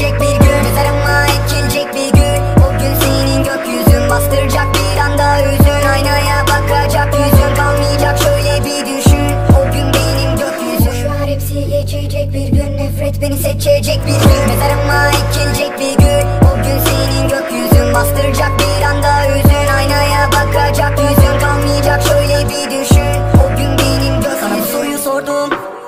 geçecek bir gün, mezarıma ekilecek bir gün. O gün senin gökyüzün bastıracak bir anda hüzün. Aynaya bakacak yüzün kalmayacak, şöyle bir düşün. O gün benim gökyüzüm. Boşver hepsi geçecek bir gün, nefret beni seçecek bir gün, mezarıma ekilecek bir gün. O gün senin gökyüzün bastıracak bir anda hüzün. Aynaya bakacak yüzün kalmayacak, şöyle bir düşün. O gün benim gökyüzüm. Sana bu soruyu sordum,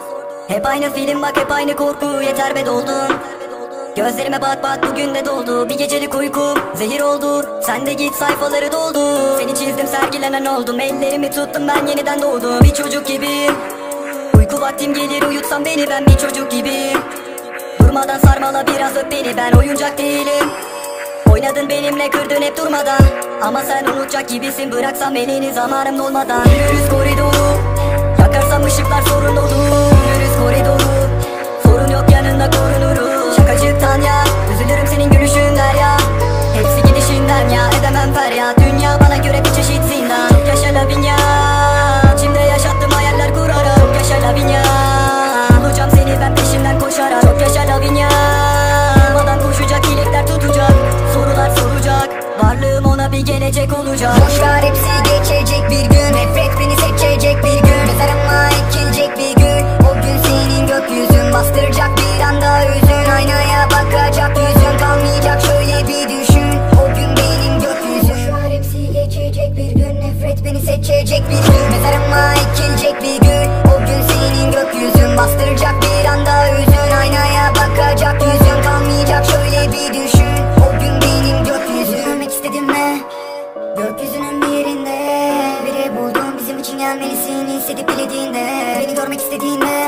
hep aynı film bak, hep aynı korku, yeter be doldun. Gözlerime bak bak, bugün de doldu. Bir gecelik uykum zehir oldu, sen de git sayfaları doldu. Seni çizdim sergilenen oldum, ellerimi tuttum ben yeniden doğdum. Bir çocuk gibiyim, uyku vaktim gelir uyutsam beni, ben bir çocuk gibiyim. Durmadan sarmala biraz öp beni, ben oyuncak değilim. Oynadın benimle kırdın hep durmadan, ama sen unutacak gibisin, bıraksam elini zamanım dolmadan. Yürürüz koridoru, yakarsam ışıklar sorun dolu. Yürürüz koridoru, sorun yok yanında korunurum. Şakacıktan ya, üzülürüm senin gülüşünden ya. Hepsi gidişinden ya, edemem feryat. Dünya bana göre bir çeşit zindan. Çok yaşa Lavinia, içimde yaşattım hayaller kurarak. Çok yaşa Lavinia, bulacağım seni ben peşinden koşarak. Çok yaşa Lavinia, durmadan koşacak, dilekler tutacak, sorular soracak, varlığım ona bir gelecek olacak. Boşver hepsi geçecek bir gün, nefret beni seçecek bir gün, mezarıma ekilecek bir gün. O gün senin gökyüzün bastıracak bir anda hüzün. Aynaya bakacak yüzün kalmayacak, şöyle bir düşün. O gün benim gökyüzüm. Boşver hepsi geçecek bir gün, nefret beni seçecek bir gün, mezarıma ekilecek bir gün. O gün senin gökyüzün bastıracak bir anda hüzün. Aynaya bakacak yüzün kalmayacak, şöyle bir düşün. O gün benim gökyüzüm. Görmek istedim mi? Gökyüzünün bir yerinde biri buldum, bizim için gelmelisin hissedip dilediğinde. Beni görmek istediğinde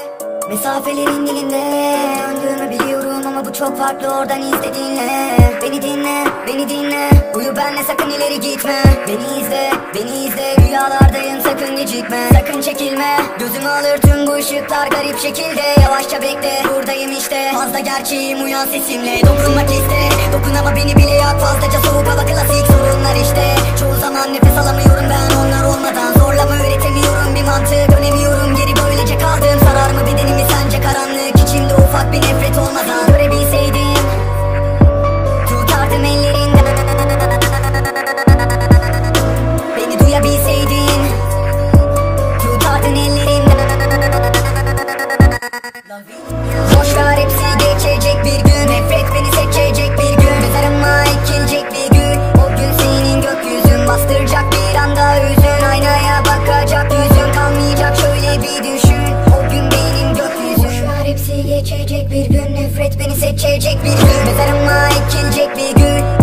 mesafelerin dilinde döndüğümü biliyorum, ama bu çok farklı oradan izlediğinle. Beni dinle, beni dinle, uyu benle sakın ileri gitme. Beni izle, beni izle, rüyalardayım sakın gecikme. Sakın çekilme, gözümü alır tüm bu ışıklar garip şekilde. Yavaşça bekle, buradayım işte, fazla gerçeğim uyan sesimle. Dokunmak iste, dokun ama beni bile yak, fazlaca soğuk hava klasik sorunlar işte. Çoğu zaman nefes alamıyorum ben onlar olmadan, zorlama üretemiyorum bir mantık, dönemiyorum geri böylece kaldım. Sarar mı bedenimi sence karanlık, içimde ufak bir nefret olmadan. Görebilseydim, tutardım ellerinden, beni duyabilseydin, tutardın ellerinden. Boşver hepsi geçecek bir gün, nefret beni seçecek bir gün, mezarıma ekilecek bir gün. O gün senin gökyüzün bastıracak bir anda hüzün. Aynaya bakacak yüzün kalmayacak, şöyle bir düşün. O gün benim gökyüzüm. Boşver hepsi geçecek bir gün, nefret beni seçecek bir gün, mezarıma ekilecek bir gün.